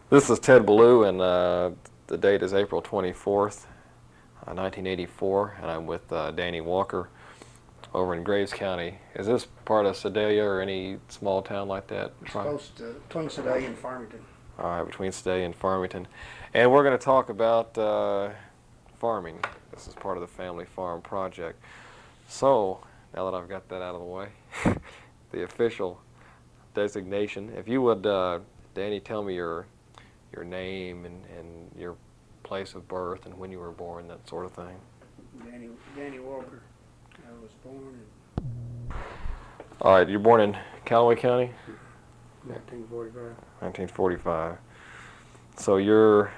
This is Ted Ballou, and the date is April 24th, 1984, and I'm with Danny Walker over in Graves County. Is this part of Sedalia or any small town like that? It's close to between Sedalia and Farmington. All right, between Sedalia and Farmington. And we're going to talk about farming. This is part of the Family Farm Project. So, now that I've got that out of the way, the official designation, if you would, Danny, tell me your name and your place of birth and when you were born, that sort of thing. Danny Walker. I was born All right, you're born in Callaway County? in 1945. 1945. So you're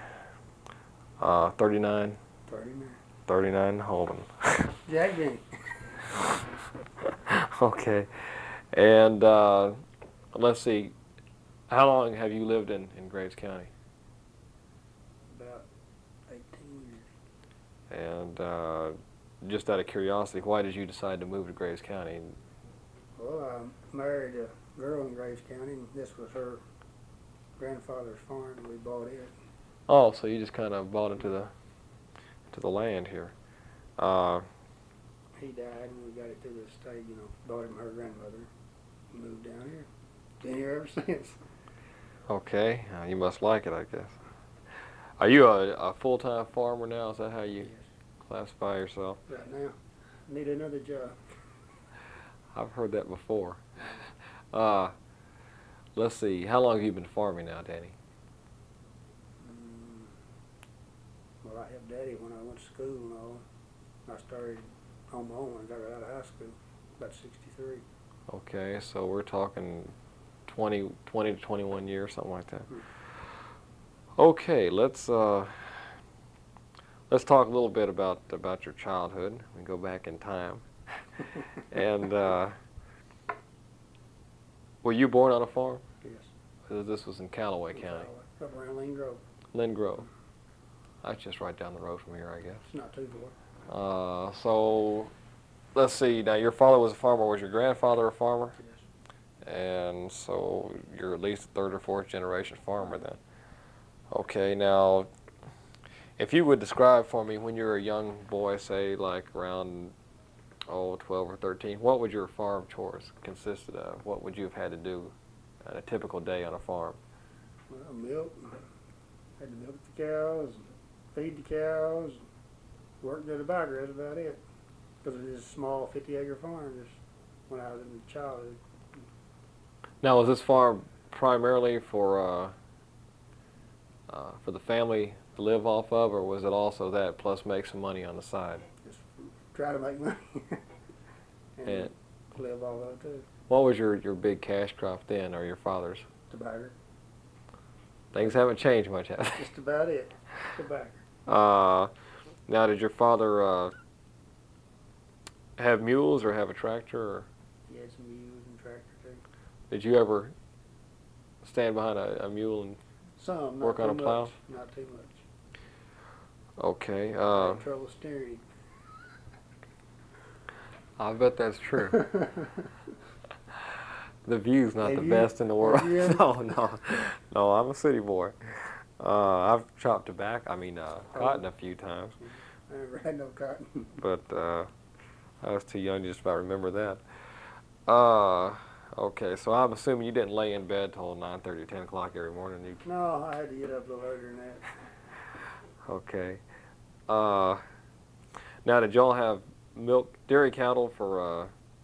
39? 39. 39 Holden. Jack Benny. Okay. And let's see, how long have you lived in Graves County? About 18 years. And just out of curiosity, why did you decide to move to Graves County? Well, I married a girl in Graves County, and this was her grandfather's farm, and we bought it. Oh, so you just kind of bought into the land here. He died, and we got it to the estate, bought him her grandmother, and moved down here. Been here ever since. Okay, you must like it, I guess. Are you a full-time farmer now? Is that how you Yes. classify yourself? Right now, I need another job. I've heard that before. Let's see, how long have you been farming now, Danny? Well, I helped Daddy when I went to school and all. I started on my own when I got right out of high school, about 63. Okay, so we're talking 20 to 21 years, something like that. Okay, let's talk a little bit about your childhood. We go back in time. And were you born on a farm? Yes. This was in Callaway County. Up around Lynn Grove. Lynn Grove. That's just right down the road from here, I guess. It's not too far. So, let's see. Now, your father was a farmer. Was your grandfather a farmer? Yes. And so you're at least a third or fourth generation farmer then. Okay, now, if you would describe for me when you were a young boy, say like around 12 or 13, what would your farm chores consisted of? What would you have had to do on a typical day on a farm? Well, milk. Had to milk the cows, feed the cows, work the tobacco. That's about it. Because it is a small 50-acre farm just when I was in childhood. Now, was this farm primarily for the family to live off of, or was it also that plus make some money on the side? Just try to make money. and And live all of it too. what was your big cash crop then, or your father's? Tobacco. Things haven't changed much, have they? Just about it. Tobacco. Now, did your father have mules or have a tractor? Or He had some mules and tractor too. did you ever stand behind a mule and Some, work not on too a plow? much. Not too much. Okay. I had trouble steering. I bet that's true. The view's not Have the you? best in the world. Have you ever? No, I'm a city boy. I've chopped tobacco, cotton a few times, I never had no cotton. but I was too young to just about remember that. Okay, so I'm assuming you didn't lay in bed till 9:30 or 10 o'clock every morning. No, I had to get up a little earlier than that. Okay. Now, did y'all have dairy cattle for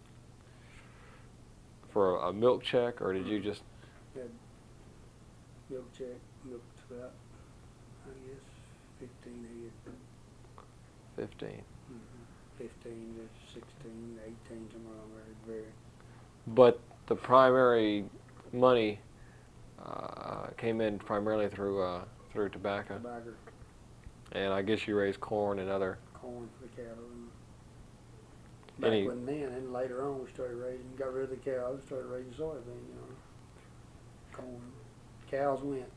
a milk check, or did you just? Had milk check, milked about, I guess, 15 a year. 15. 15 to 16, 18, somewhere along there. It varied. But the primary money came in primarily through tobacco, Tobacco, and I guess you raised corn and other. corn for the cattle. And back when then, and later on, we started got rid of the cows, started raising soybean, corn. Cows went.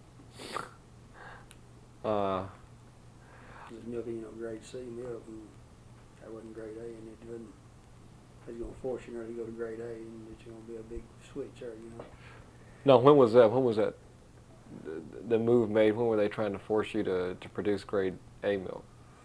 Just milking, grade C milk, and that wasn't grade A, and it wasn't. They was gonna force you to go to grade A, and it's gonna be a big switch there, No, when was that? When was that the move made? When were they trying to force you to produce grade A milk?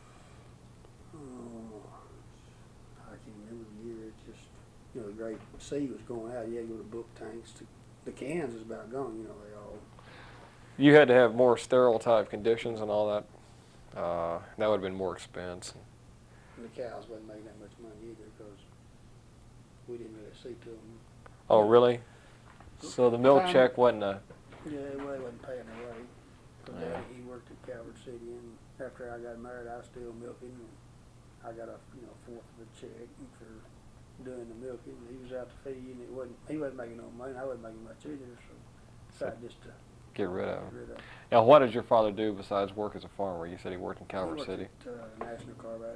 Oh, I can't remember the year. It's just, you know, the grade C was going out. You had to go to bulk tanks. The cans is about gone. You know, they all. You had to have more sterile type conditions and all that. That would have been more expense. And the cows wasn't making that much money either because we didn't really see to them. Oh, really? So the milk check wasn't a... Yeah, well, they wasn't paying their way. Because Daddy, he worked at Calvert City, and after I got married, I was still milking. And I got a fourth of the check for doing the milking. He was out to feed, and he wasn't making no money. I wasn't making much either, so decided just to get rid of get rid of. Now, what did your father do besides work as a farmer? You said he worked in Calvert City. He worked at National Carbide.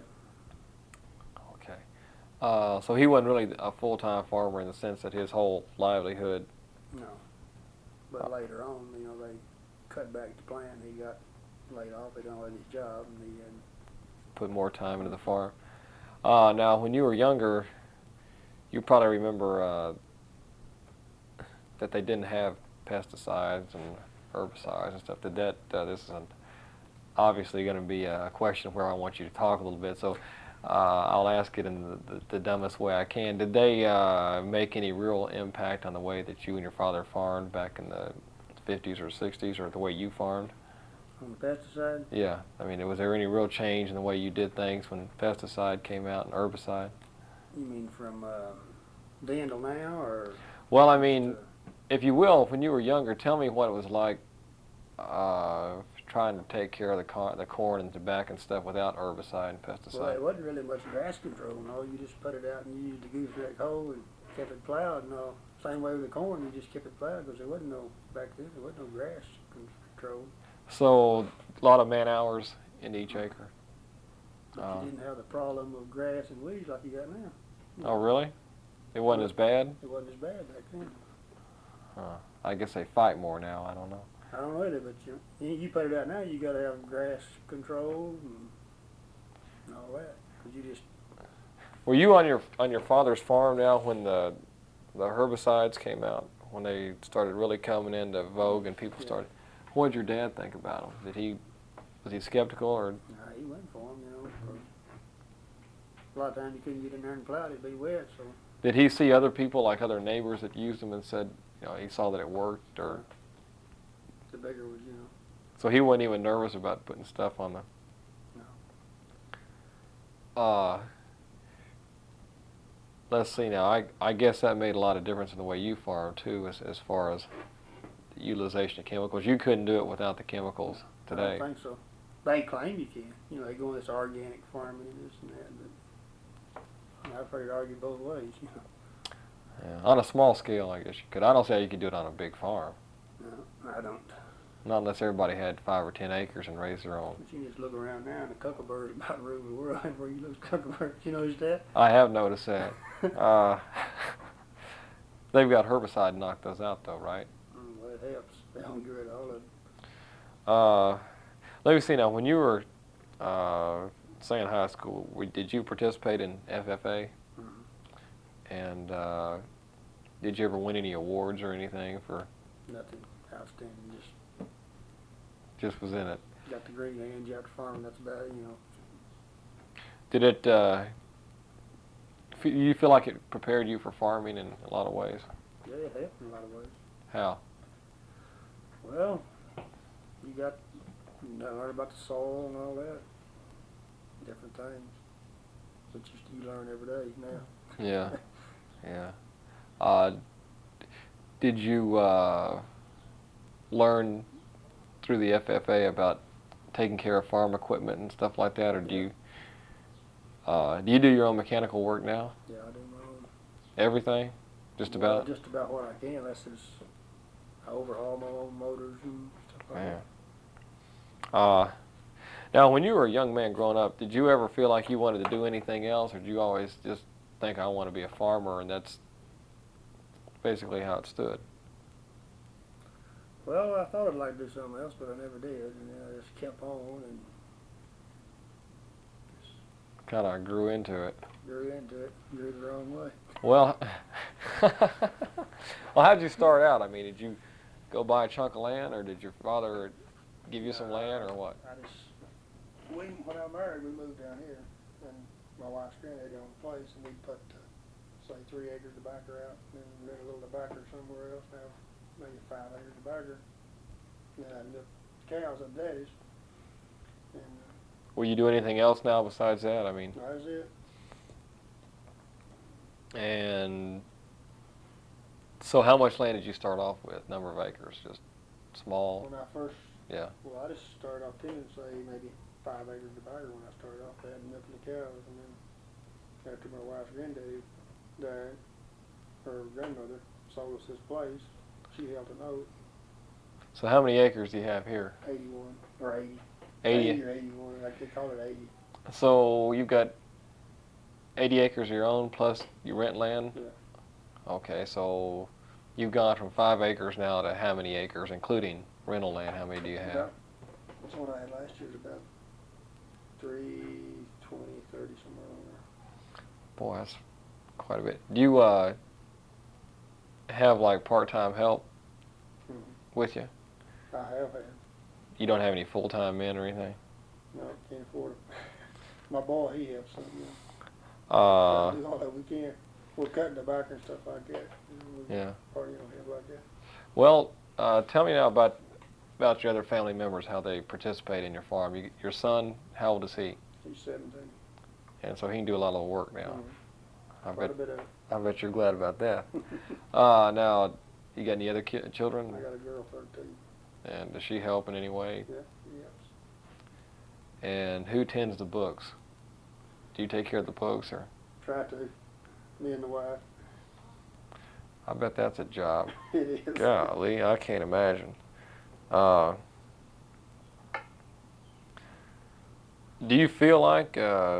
Okay. So he wasn't really a full-time farmer in the sense that his whole livelihood... No. But later on, you know, they cut back the plant. He got laid off. They don't let his job, and he had put more time into the farm. Now, when you were younger, you probably remember that they didn't have pesticides and herbicides and stuff. This is obviously going to be a question where I want you to talk a little bit. So I'll ask it in the dumbest way I can. Did they make any real impact on the way that you and your father farmed back in the 50s or 60s, or the way you farmed? on the pesticide. Yeah. I mean, was there any real change in the way you did things when pesticide came out and herbicide? You mean from then till now, or? Well, I mean, if you will, when you were younger, tell me what it was like trying to take care of the corn and tobacco and stuff without herbicide and pesticide. Well, it wasn't really much grass control. No, you just put it out and you used the gooseneck hoe and kept it plowed. And same way with the corn, you just kept it plowed because there wasn't no back then. There wasn't no grass control. So a lot of man hours in each acre. But you didn't have the problem of grass and weeds like you got now. Oh, really? It wasn't as bad? It wasn't as bad back then. I guess they fight more now. I don't know. I don't know either, but you put it out now, you got to have grass control and all that. Cause you just. Were you on your father's farm now when the herbicides came out? When they started really coming into vogue and people started. What did your dad think about them? Was he skeptical or? Nah, he went for them, A lot of times you couldn't get in there and plow it; it'd be wet. So. Did he see other people, like other neighbors, that used them and said, he saw that it worked, or? The bigger ones, So he wasn't even nervous about putting stuff on the. No. Let's see now. I guess that made a lot of difference in the way you farm too, as far as the utilization of chemicals. You couldn't do it without the chemicals today. I don't think so. They claim you can. They go in this organic farming and this and that, but I've heard it argued both ways. Yeah, on a small scale, I guess you could. I don't see how you could do it on a big farm. No, I don't. Not unless everybody had 5 or 10 acres and raised their own. But you just look around now, and the cuckleberries about ruling the world. Where you look at cuckleberries, you notice that? I have noticed that. They've got herbicide to knock those out, though, right? Well, it helps. They don't get rid of all of them. Let me see now. When you were, say, in high school, did you participate in FFA? Mm-hmm. And did you ever win any awards or anything for? Nothing outstanding. Just was in it. Got the green hands out to farming. That's about it. Did it? You feel like it prepared you for farming in a lot of ways? Yeah, it helped in a lot of ways. How? Well, you learn about the soil and all that. Different things. But you learn every day now. Yeah, yeah. Did you learn through the FFA about taking care of farm equipment and stuff like that, or do you do your own mechanical work now? Yeah, I do my own. Everything? Just about? Just about what I can, unless I overhaul my own motors and stuff like that. Now, when you were a young man growing up, did you ever feel like you wanted to do anything else, or did you always just think, I want to be a farmer, and that's basically how it stood? Well, I thought I'd like to do something else, but I never did, and then I just kept on and just kind of grew into it. Grew the wrong way. Well, how'd you start out? I mean, did you go buy a chunk of land, or did your father give you some land, or what? When I married, we moved down here, and my wife's granddad owned the place, and we put, say, 3 acres of tobacco out, and then rent a little tobacco somewhere else, now maybe 5 acres of tobacco. And then I had enough cows up daddy's. And Will you do anything else now besides that? I mean, that was it. and so how much land did you start off with? Number of acres? Just small? When I first, Yeah. well, I just started off tending, say, maybe 5 acres of tobacco when I started off. They had enough of the cows, and then after my wife's granddaddy died, her grandmother sold us this place. She held a note, So how many acres do you have here? 81 or 80. 80. or 81. Like they call it 80. So you've got 80 acres of your own plus you rent land? Yeah. Okay, so you've gone from 5 acres now to how many acres, including rental land? How many do you have? That's what I had last year. Was about 320, 30 somewhere on there. Boy, that's quite a bit. Do you have like part-time help with you? I have had. You don't have any full-time men or anything? No, can't afford it. My boy, he helps some. You know. We do all that we can. We're cutting tobacco and stuff like that. You know, Yeah. Party on him like that. Well, tell me now about your other family members, how they participate in your farm. Your son, how old is he? He's 17. And so he can do a lot of the work now. Quite a bit of it. I bet you're glad about that. Now, you got any other children? I got a girl, 13. And does she help in any way? Yeah, she helps. And who tends the books? Do you take care of the books, or? Try to. Me and the wife. I bet that's a job. It is. Golly, I can't imagine. Do you feel like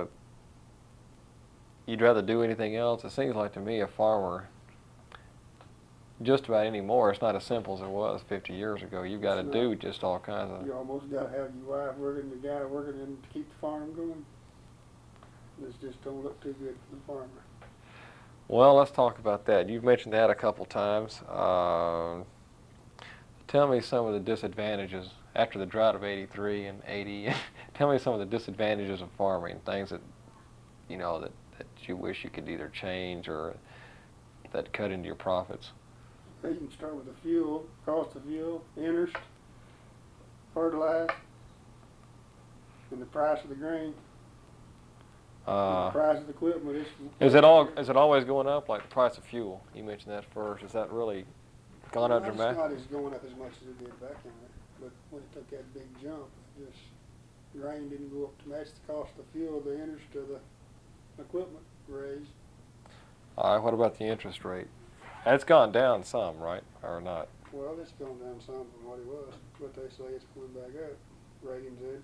you'd rather do anything else? It seems like to me a farmer, just about anymore, it's not as simple as it was 50 years ago. You've got to do just all kinds of... You almost got to have your wife working, the guy working in to keep the farm going. This just don't look too good for the farmer. Well, let's talk about that. You've mentioned that a couple times. Tell me some of the disadvantages after the drought of 83 and 80. Tell me some of the disadvantages of farming, things that, you know, that you wish you could either change or that cut into your profits. You can start with the fuel, cost of fuel, interest, fertilizer, and the price of the grain. The price of the equipment is it always going up, like the price of fuel? You mentioned that first. Is that really gone up dramatically? It's not going up as much as it did back in there. But when it took that big jump, just grain didn't go up to match the cost of fuel, the interest of the equipment raised. All right, what about the interest rate? It's gone down some, right, or not? Well, it's gone down some from what it was, but they say it's going back up. Reagan said.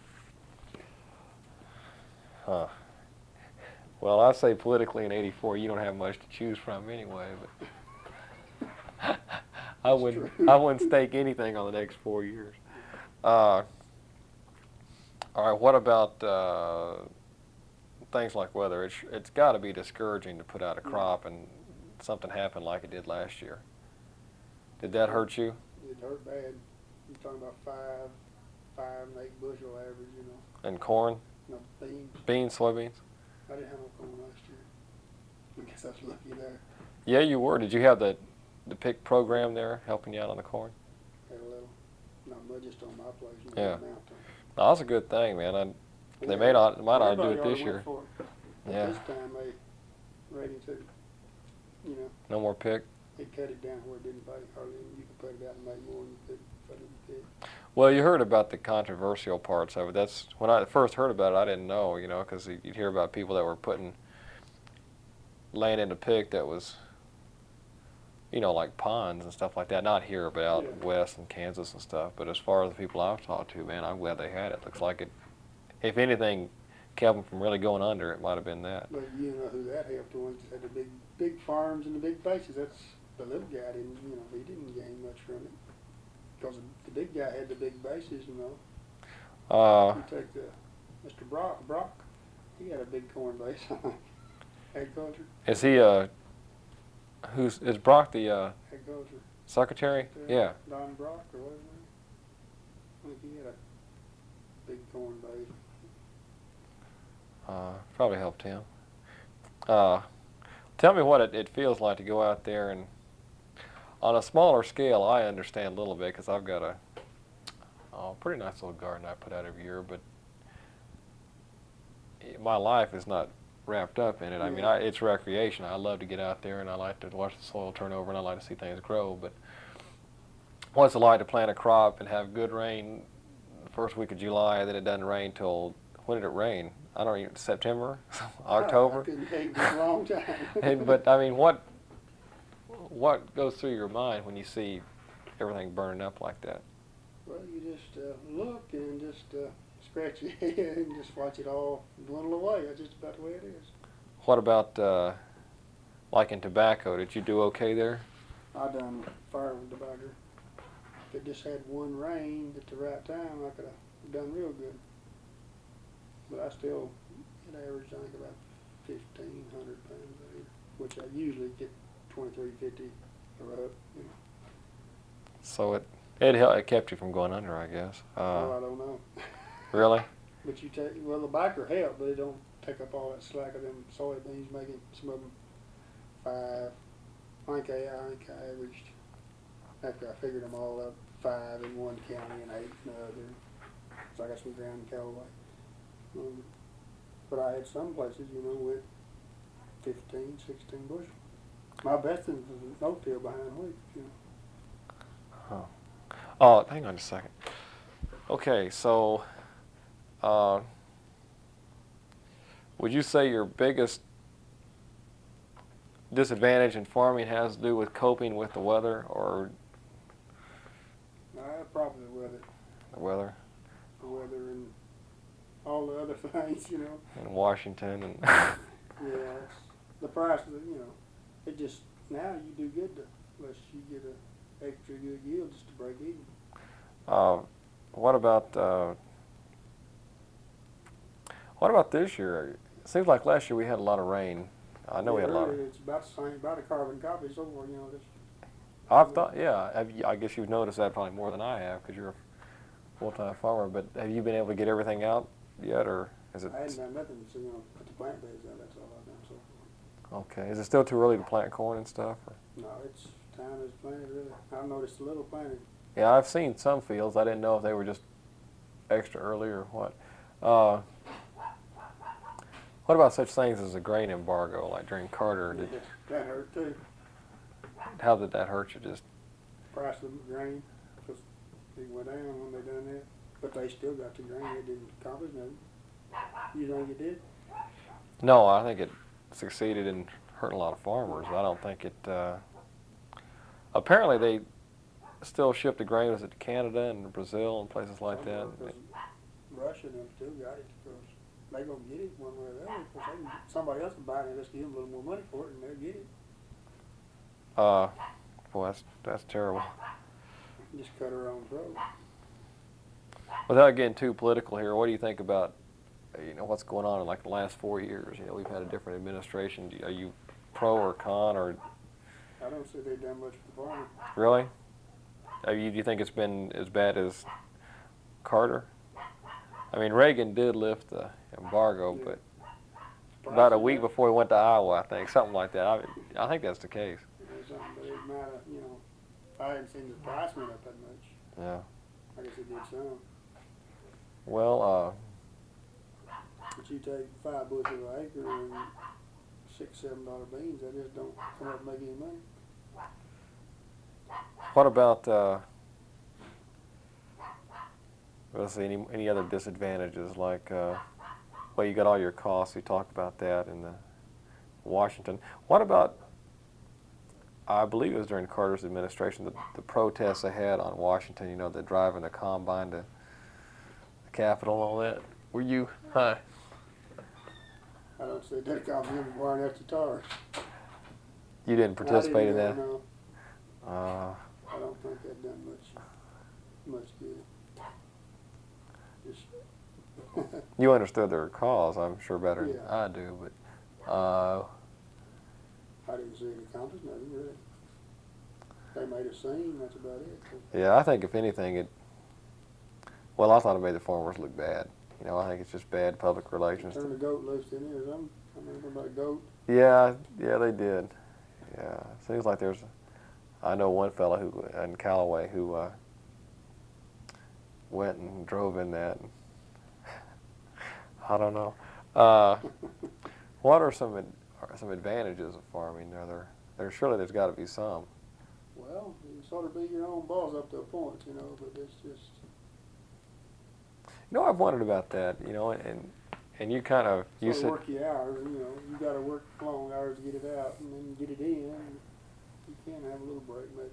Huh. Well, I say politically in '84 you don't have much to choose from anyway, but I wouldn't stake anything on the next 4 years. All right, what about things like weather? It's got to be discouraging to put out a crop and something happened like it did last year. Did that hurt you? It hurt bad. You're talking about 5 and 8 bushel average, you know. And corn? No, beans. Beans, soybeans? I didn't have no corn last year. I guess I was lucky there. Yeah, you were. Did you have the PIC program there helping you out on the corn? Had a little. Not much, just on my place. Yeah. No, that's a good thing, man. They might not do it this year. Yeah. This time they ready to, you know. No more PIC? They cut it down where it didn't pay hardly. You could put it out and make more than you could put it in PIC. Well, you heard about the controversial parts of it. That's when I first heard about it. I didn't know, you know, because you'd hear about people that were putting land into PIC that was, you know, like ponds and stuff like that. Not here, but out west in Kansas and stuff. But as far as the people I've talked to, man, I'm glad they had it. Looks like it. If anything kept them from really going under, it might have been that. But you know who that helped? The ones that had the big farms and the big bases. That's the little guy didn't. You know, he didn't gain much from it. Because the big guy had the big bases, you know. You take Mr. Brock, he had a big corn base on agriculture. Is he, is Brock the, agriculture. Secretary? Yeah. Don Brock or whatever. I think he had a big corn base. Probably helped him. Tell me what it feels like to go out there and, on a smaller scale, I understand a little bit because I've got a pretty nice little garden I put out every year, but my life is not wrapped up in it. I mean, it's recreation. I love to get out there and I like to watch the soil turn over and I like to see things grow, but what's it like to plant a crop and have good rain the first week of July, then it doesn't rain till, when did it rain? I don't even, September, October. I couldn't take this a long time. But I mean, what goes through your mind when you see everything burning up like that? Well, you just look and just scratch your head and just watch it all dwindle away. That's just about the way it is. What about like in tobacco? Did you do okay there? I done fire with tobacco. If it just had one rain at the right time, I could have done real good. But I still, it averaged, I think, about 1,500 pounds a year, which I usually get 2,350 or up. You know. So it kept you from going under, I guess. Well, I don't know. Really? But you take, well, the backer helped, but it don't take up all that slack of them soybeans, making some of them 5. I think I averaged, after I figured them all up, 5 in one county and 8 in the other. So I got some ground in Callaway. But I had some places, you know, with 15, 16 bushel. My best was a no-till behind wheat, you know. Oh, hang on a second. Okay, so would you say your biggest disadvantage in farming has to do with coping with the weather, or Probably the weather. the weather? The weather and all the other things, you know. In Washington and Yeah, it's the price of it, you know. It just, now you do good unless you get a extra good yield just to break even. What about this year? It seems like last year we had a lot of rain. I know we had a lot of. It's about the same, about a carbon copy so far, you know. I've thought, yeah. I guess you've noticed that probably more than I have because you're a full-time farmer. But have you been able to get everything out yet, or is it? I hadn't done nothing, so, you know, put the plant beds out. That's all I've done so far. Okay. Is it still too early to plant corn and stuff? Or? No, it's time is planted really. I've noticed a little planting. Yeah, I've seen some fields. I didn't know if they were just extra early or what. What about such things as a grain embargo, like during Carter? Yeah, that hurt too. How did that hurt you? Just Price of the grain, because it went down when they done that. But they still got the grain. It didn't accomplish nothing. You think it did? no, I think it succeeded in hurting a lot of farmers. I don't think it. Apparently, they still ship the grain to Canada and Brazil and places like that. Russia and them still got it because they gonna get it one way or the other. Because somebody else will buy it. Let's give them a little more money for it, and they'll get it. Boy, that's terrible. Just cut her own throat. Without getting too political here, what do you think about, what's going on in like the last 4 years? We've had a different administration. Are you pro or con, or? I don't see they've done much for the farmers. Really? Do you think it's been as bad as Carter? I mean, Reagan did lift the embargo, but about a week before he went to Iowa, I think, something like that. I think that's the case. But it might have, you know, I hadn't seen the price went up that much. Yeah. I guess it did some. Well, But you take 5 bushel an acre and $6-7 beans, they just don't come up and make any money. what about, let's see, any other disadvantages? Like, well, you got all your costs. We talked about that in Washington. What about, I believe it was during Carter's administration, the protests they had on Washington, the driving the combine to the Capitol and all that. Were you, I don't see that combine requiring extra tires. You didn't participate in that? No. I don't think that done much good. Just You understood their cause, I'm sure, better than Yeah. I do, but I didn't see it accomplish nothing really. They They made a scene. That's about it. Yeah, I think if anything, well, I thought it made the farmers look bad. You know, I think it's just bad public relations. Turned a goat loose in here or something. I remember about a goat. Yeah, they did. Yeah, seems like I know one fella in Callaway who went and drove in that. I don't know. What are some advantages of farming? There's got to be some. Well, you can sort of be your own boss up to a point, you know, but it's just. You know, I've wondered about that. You know, and you kind of said work your hours. You know, you got to work long hours to get it out, and then get it in. And you can have a little break, maybe.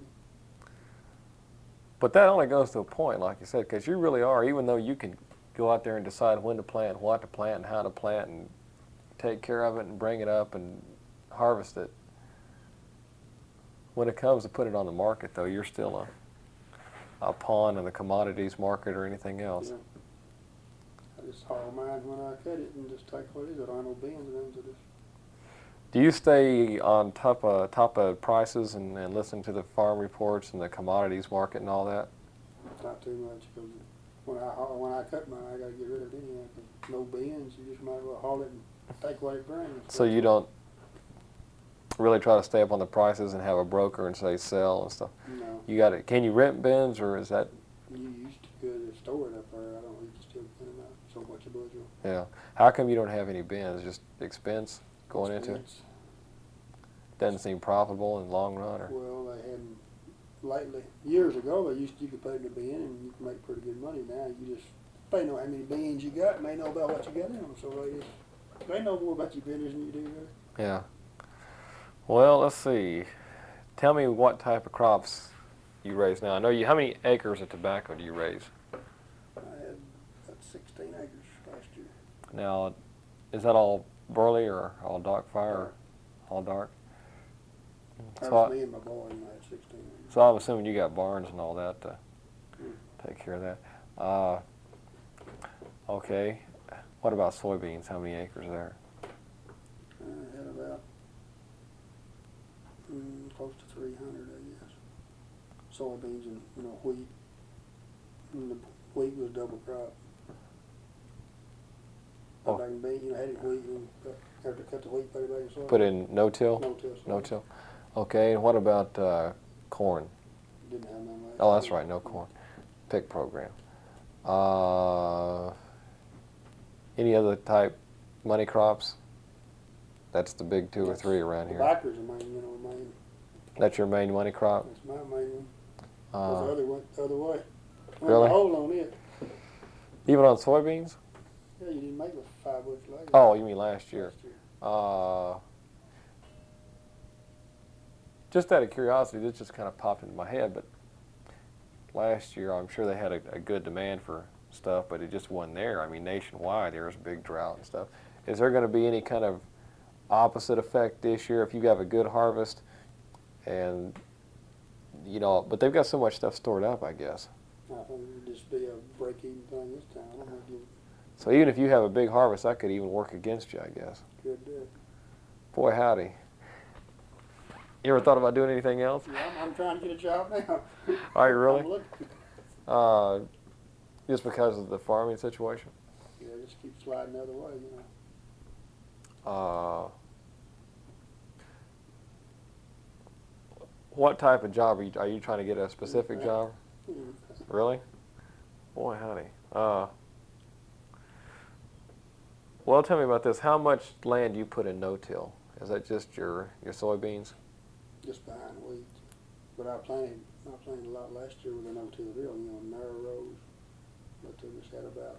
But that only goes to a point, like you said, because you really are. Even though you can go out there and decide when to plant, what to plant, and how to plant, and take care of it, and bring it up, and harvest it. When it comes to put it on the market, though, you're still a pawn in the commodities market or anything else. Yeah. I just haul mine when I cut it and just take what it is. I don't have no bins and them to just. Do you stay on top of prices and listen to the farm reports and the commodities market and all that? Not too much, because when I cut mine, I got to get rid of it anyhow. 'Cause no bins, you just might as well haul it and take what it brings. So you don't really try to stay up on the prices and have a broker and say sell and stuff? No. You got it. Can you rent bins, or is that? You used to go to store it up there. I don't. You can still get them out so much a bushel. Yeah. How come you don't have any bins? Just expense going into it? Doesn't seem profitable in the long run, or? Well, they hadn't lately. Years ago, you could put it in a bin and you can make pretty good money. Now you just they know how many bins you got, and they know about what you got in them, so they know more about your business than you do. Really. Yeah. Well, let's see. Tell me what type of crops you raise now. I know how many acres of tobacco do you raise? I had about 16 acres last year. Now, is that all burley or all dark fire or all dark? So me and my boy, and I had 16 acres. So I'm assuming you got barns and all that to take care of that. Okay. What about soybeans? How many acres there? I had about close to 300, I guess. Soybeans and wheat. And the wheat was double crop. Oh. Back in bean, had it wheat and after cut the wheat, put it back in soy. Put in no-till? No-till. No-till. Okay, and what about corn? Didn't have none last Oh, that's year. right, no corn. PIC program. Any other type money crops? That's the big two or three around here. Tobacco's the main. That's your main money crop? That's my main one. Uh, The other one, the other way. Really? Hold on it. Even on soybeans? Yeah, you didn't make it 5 bushels later. Oh, you mean last year? Just out of curiosity, this just kind of popped into my head, but last year I'm sure they had a good demand for stuff, but it just wasn't there. I mean, nationwide there was a big drought and stuff. Is there going to be any kind of opposite effect this year if you have a good harvest and, but they've got so much stuff stored up, I guess. I think it would just be a break-even thing this time. I'm going to give it So even if you have a big harvest, that could even work against you, I guess. good do. Boy, howdy. You ever thought about doing anything else? Yeah, I'm trying to get a job now. Are you really? I'm looking. Just because of the farming situation? Yeah, just keep sliding the other way, What type of job are you trying to get a specific job? Mhm. Really? Boy, howdy. Well, tell me about this. How much land do you put in no-till? Is that just your soybeans? Just behind the weeds. But I planted a lot last year with a no-till drill, narrow rows. But they just had about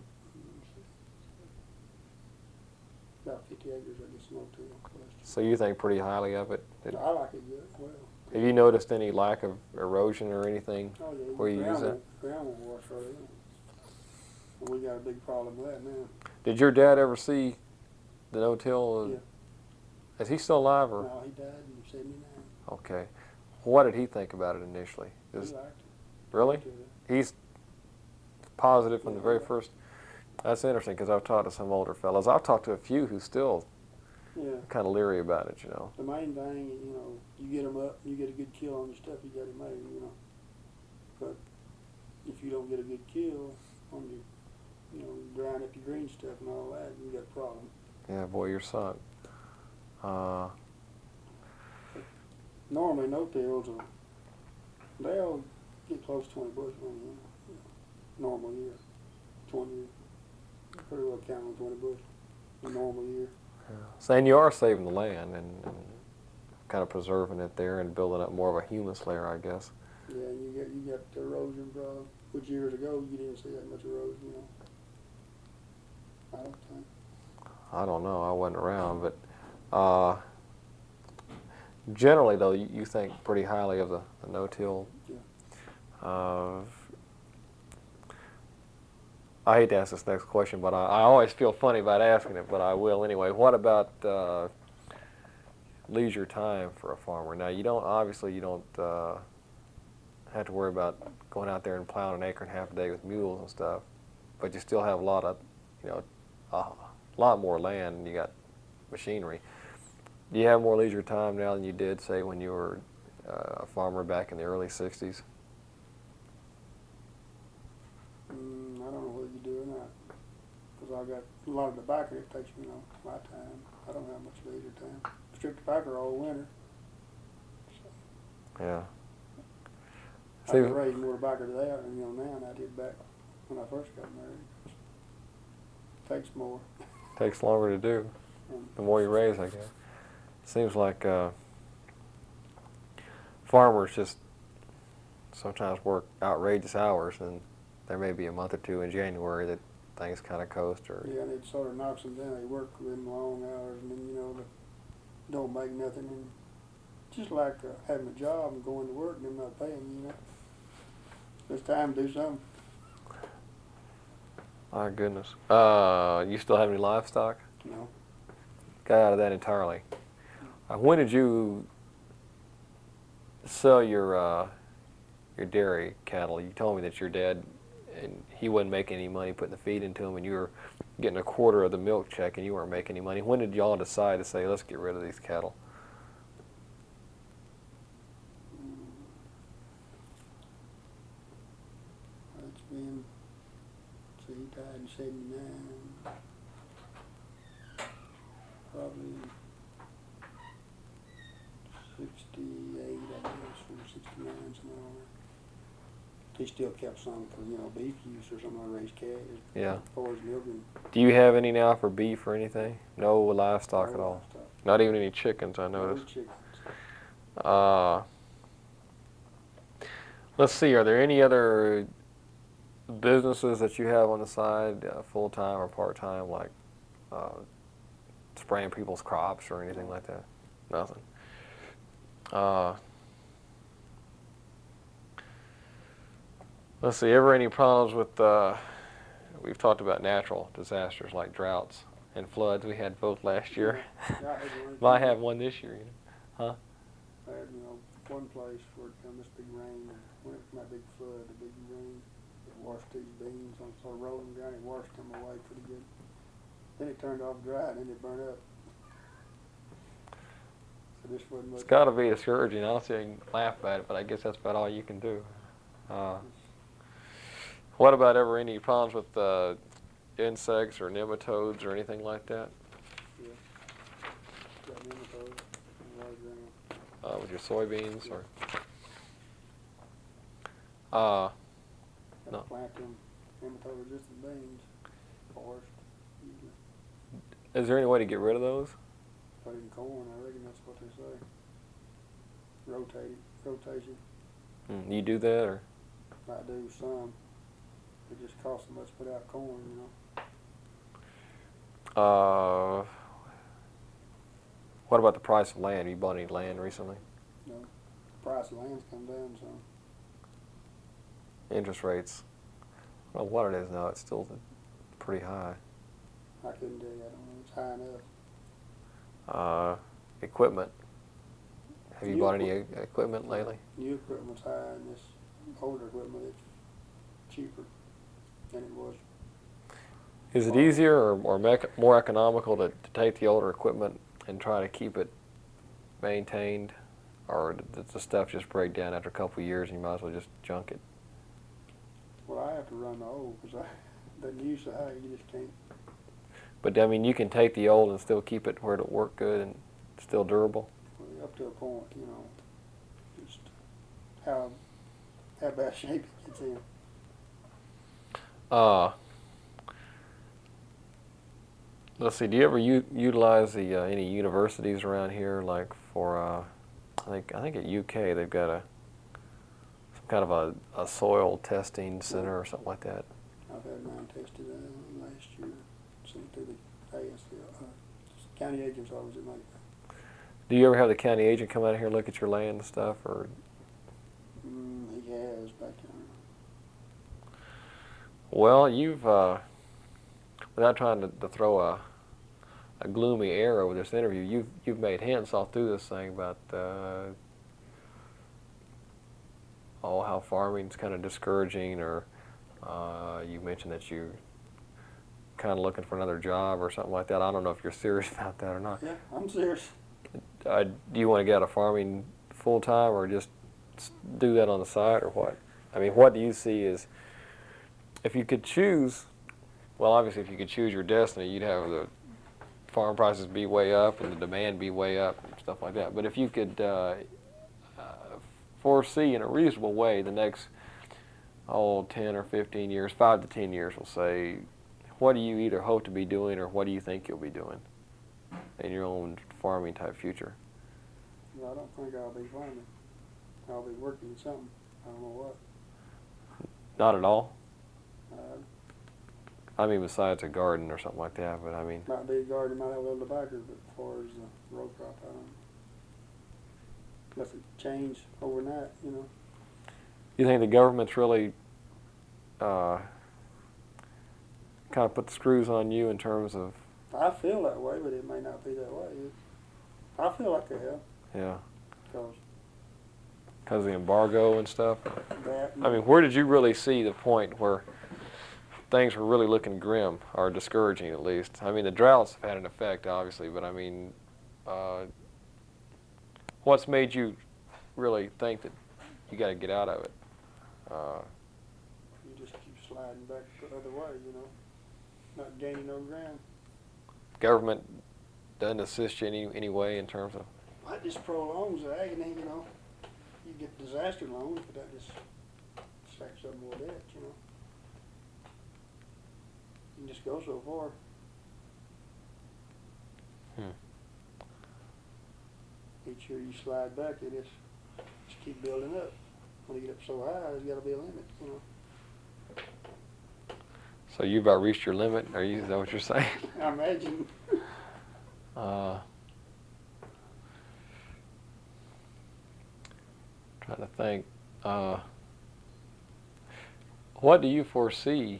50 acres, I guess, no-till last year. So you think pretty highly of it? I like it good. Well. Have you noticed any lack of erosion or anything Oh, yeah, where you use it? Ground will wash right in. And we got a big problem with that now. Did your dad ever see the no-till? Yeah. Is he still alive? Or? No, he died in 79. Okay. What did he think about it initially? He liked it. Really? Liked it. He's positive from the very first. That's interesting because I've talked to some older fellows. I've talked to a few who still Yeah. kind of leery about it, you know. The main thing is, you get them up, you get a good kill on your stuff, you got it made, But if you don't get a good kill on your, drying up your green stuff and all that, you got a problem. Yeah, boy, you're sunk. Normally, no-tills, they'll get close to 20 bushel in normal year. 20, pretty well count on 20 bushel in a normal year. Yeah. So, and you are saving the land and kind of preserving it there and building up more of a humus layer, I guess. Yeah, and you got the erosion problem, which years ago you didn't see that much erosion, I don't think. I don't know. I wasn't around, but generally, though, you think pretty highly of the no-till. Yeah. I hate to ask this next question, but I always feel funny about asking it, but I will anyway. What about leisure time for a farmer? Now, you don't have to worry about going out there and plowing an acre and a half a day with mules and stuff, but you still have a lot more land and you got machinery. Do you have more leisure time now than you did, say, when you were a farmer back in the early 60s? I don't know what you do or not, because I got a lot of tobacco that takes me, my time. I don't have much leisure time. Strict tobacco all winter. So Yeah. I can raise more tobacco today, now than I did back when I first got married. Takes more. Takes longer to do. The more you raise, I guess. Seems like farmers just sometimes work outrageous hours, and there may be a month or two in January that things kind of coast. Or yeah, and it sort of knocks them down. They work them long hours, and then they don't make nothing. And just like having a job and going to work and them not paying you. It's time to do something. My goodness. You still have any livestock? No. Got out of that entirely. When did you sell your dairy cattle? You told me that your dad, and he wasn't making any money putting the feed into them, and you were getting a quarter of the milk check, and you weren't making any money. When did y'all decide to say, let's get rid of these cattle? It's been, he died in 79. Probably 68, I guess, or 69, something like that. He still kept some for, beef use or something like raised calves. Yeah. For his milking. Do you have any now for beef or anything? No livestock at all? Livestock. Not even any chickens, I No noticed. chickens. Let's see, are there any other businesses that you have on the side, full-time or part-time, like spraying people's crops or anything like that? Nothing. Let's see, ever any problems with, we've talked about natural disasters like droughts and floods. We had both last year. Might have one this year, huh? I had, one place where it come this big rain, and when it was my big flood, the big rain, it washed these beans on sort of rolling ground, it washed them away pretty good. Then it turned off dry, and then it burned up. So this wasn't much. It's got to be discouraging. I don't see how you can laugh at it, but I guess that's about all you can do. What about ever any problems with insects or nematodes or anything like that? Yeah. Got nematodes and large ground. With your soybeans, Yeah. or Gotta no. plant them nematode-resistant beans, forest, usually. Is there any way to get rid of those? Put in corn, I reckon that's what they say. Rotation. You do that, or? I do some. It just costs so much to put out corn, What about the price of land? Have you bought any land recently? No. The price of land's come down some. Interest rates. I don't know what it is now. It's still pretty high. I couldn't tell you. I don't know. It's high enough. Equipment. Have you New bought any equipment lately? New equipment's high, and this older equipment it's cheaper than it was. Is it easier or more economical to take the older equipment and try to keep it maintained, or does the stuff just break down after a couple of years and you might as well just junk it? Well, I have to run the old because the new side you just can't. But I mean, you can take the old and still keep it where it'll work good and still durable. Well, up to a point, you know, just how bad shape it gets in. Let's see. Do you ever utilize the any universities around here, like for I think at UK they've got some kind of a soil testing center or something like that. I've had mine tested last year, sent to the ASL, county agent's office in Macon. Do you ever have the county agent come out here and look at your land and stuff, or? He has back there. Well, you've without trying to throw a gloomy air over this interview, you've made hints all through this thing about how farming's kind of discouraging, or you mentioned that you're kind of looking for another job or something like that. I don't know if you're serious about that or not. Yeah, I'm serious. Do you want to get out of farming full time, or just do that on the side, or what? I mean, what do you see as, if you could choose? Well, obviously, if you could choose your destiny, you'd have the farm prices be way up and the demand be way up and stuff like that. But if you could foresee in a reasonable way the next 10 or 15 years, 5 to 10 years, we'll say, what do you either hope to be doing, or what do you think you'll be doing in your own farming type future? Well, I don't think I'll be farming. I'll be working in something. I don't know what. Not at all? Uh, I mean, besides a garden or something like that, but I mean... Might be a garden, might have a little tobacco, but as far as the row crop, I don't know. Unless it change overnight, you know. You think the government's really kind of put the screws on you in terms of... I feel that way, but it may not be that way. I feel like they have. Yeah. Because of the embargo and stuff? that... I mean, where did you really see the point where things were really looking grim, or discouraging at least? I mean, the droughts have had an effect, obviously, but I mean, what's made you really think that you got to get out of it? You just keep sliding back the other way, you know, not gaining no ground. Government doesn't assist you any way in terms of... That just prolongs the agony, you know. You get disaster loans, but that just stacks up more debt, you know. You can just go so far. Each year you slide back, it just keep building up. When you get up so high, there's got to be a limit, you know. So you about reached your limit? Is that what you're saying? I imagine. Trying to think. What do you foresee,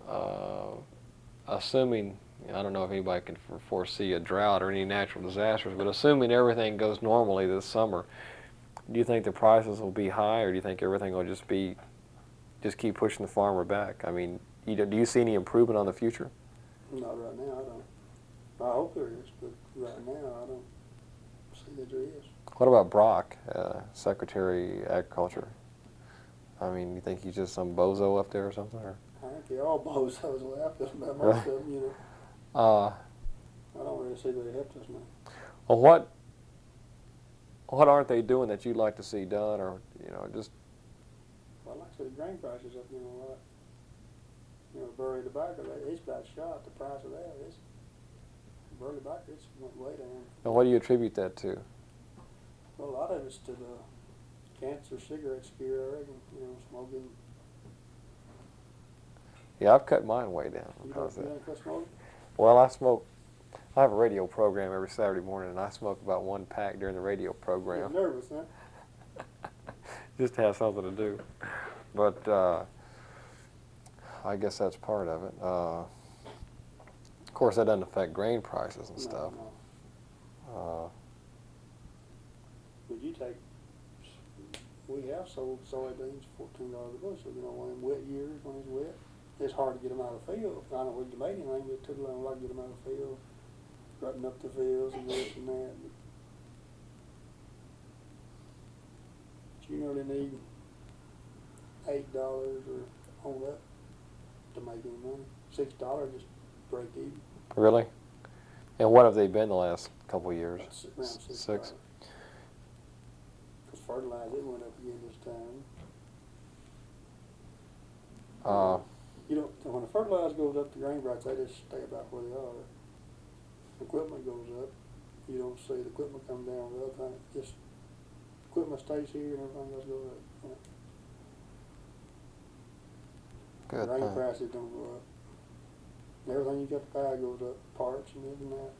assuming, I don't know if anybody can foresee a drought or any natural disasters, but assuming everything goes normally this summer, do you think the prices will be high, or do you think everything will just keep pushing the farmer back? I mean, do you see any improvement on the future? Not right now, I don't. I hope there is, but right now I don't see that there is. What about Brock, Secretary of Agriculture? I mean, you think he's just some bozo up there or something? Or? I think they're all bozos. The way I feel about most of them, you know. I don't really see that it helped us much. Well, what aren't they doing that you'd like to see done, or just? Well, like I said, the grain prices up, a lot. Burley tobacco, it's about shot. The price of that is burley tobacco. It's went way down. And what do you attribute that to? Well, a lot of it's to the cancer cigarette scare, I reckon. Smoking. Yeah, I've cut mine way down because of that. You don't quit smoking? Well, I have a radio program every Saturday morning, and I smoke about 1 pack during the radio program. You're nervous, huh? Just to have something to do. But I guess that's part of it. Of course, that doesn't affect grain prices and stuff. No. But we have sold soybeans $14 a bushel. One of them wet years when it's wet, it's hard to get them out of the field. I don't know if we can make anything, but it took a long while to get them out of the field. strutting up the fields and this and that. But you know they need $8 or on up to make any money. $6 just break even. Really? And what have they been the last couple of years? Around $6. Six? Because fertilizer, it went up again this time. You know, when the fertilizer goes up, the grain price, they just stay about where they are. Equipment goes up, you don't see the equipment come down with other things. Just equipment stays here and everything else goes up. Good. Grain prices don't go up. Everything you got to buy goes up, parts and this and that.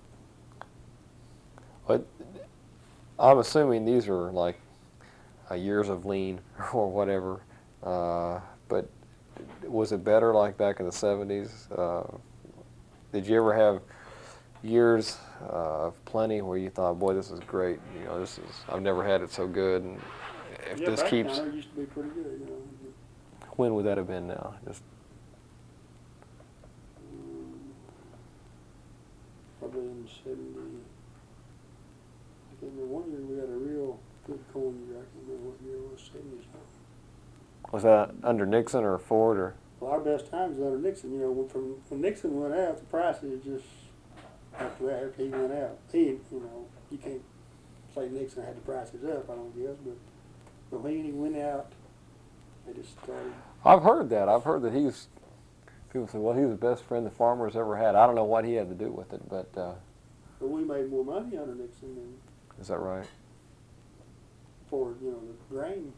But I'm assuming these are like years of lean or whatever. But was it better like back in the 70s? Did you ever have years of plenty where you thought, boy, this is great. You know, I've never had it so good. And if Yeah, this back keeps, then it used to be pretty good, you know. when would that have been now? Just Probably in the 70s. I can't remember one year we had a real good corn year. I can't remember what year it was, 70 something. was that under Nixon or Ford or? Well, our best times was under Nixon. You know, when Nixon went out, the prices just after he went out. You know, you can't say Nixon had the prices up, I don't guess, but when he went out, they just started. I've heard that. I've heard that people say, well, he was the best friend the farmers ever had. I don't know what he had to do with it, but. But we made more money under Nixon than. Is that right? For the grain.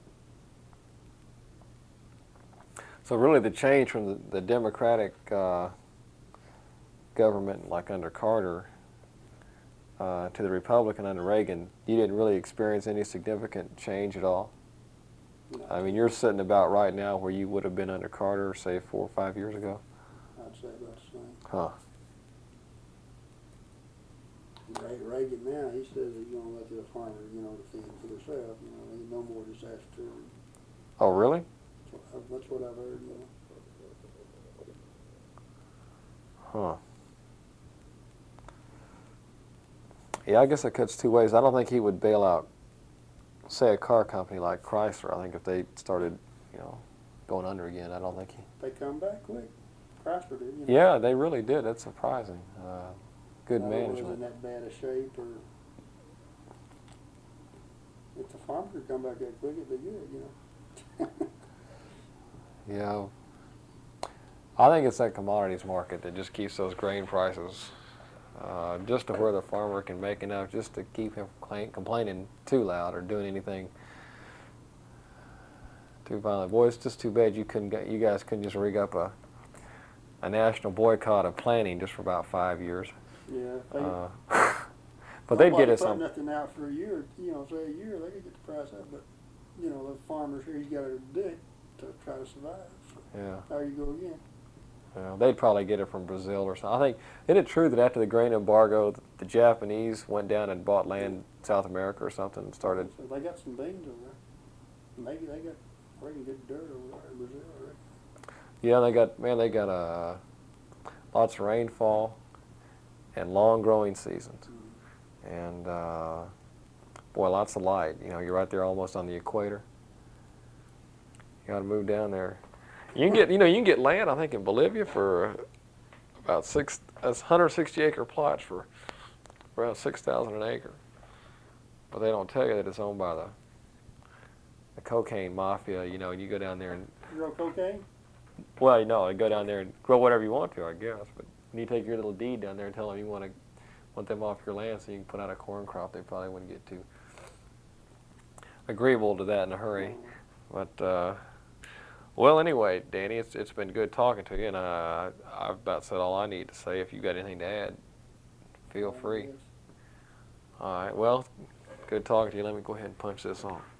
So really, the change from the Democratic government, like under Carter, to the Republican under Reagan, you didn't really experience any significant change at all? No. I mean, you're sitting about right now where you would have been under Carter, say, 4 or 5 years ago? I'd say about the same. Huh. Reagan now, he says he's going to let the farmers, defend for themselves. There's no more disaster. Oh, really? That's what I've heard, Huh. Yeah, I guess it cuts two ways. I don't think he would bail out, say, a car company like Chrysler. I think if they started, going under again, I don't think he... They come back quick. Chrysler did, Yeah, they really did. That's surprising. Good management. management. In that bad a shape, or if the farmer could come back that quick, it'd be good, Yeah. I think it's that commodities market that just keeps those grain prices just to where the farmer can make enough just to keep him complaining too loud or doing anything too violent. Boy, it's just too bad you guys couldn't just rig up a national boycott of planting just for about 5 years. Yeah. But they'd get us some. some. Nothing out for a year, say a year, they could get the price up. But the farmers here, you got to do it to try to survive. So Yeah. there you go again. Yeah, they'd probably get it from Brazil or something. I think, isn't it true that after the grain embargo, the Japanese went down and bought land in South America or something and started? So they got some beans over there. Maybe they got pretty good dirt over there in Brazil, I reckon. Yeah, they got lots of rainfall and long growing seasons. And boy, lots of light. You're right there almost on the equator. You got to move down there. You can get land, I think, in Bolivia for about 160 acre plots for around $6,000 an acre. But they don't tell you that it's owned by the cocaine mafia. And you go down there and Grow cocaine? well, you go down there and grow whatever you want to, I guess. But you need to take your little deed down there and tell them you want them off your land so you can put out a corn crop. They probably wouldn't get too agreeable to that in a hurry. But well, anyway, Danny, it's been good talking to you, and I've about said all I need to say. If you've got anything to add, feel free. All right. Well, good talking to you. Let me go ahead and punch this on.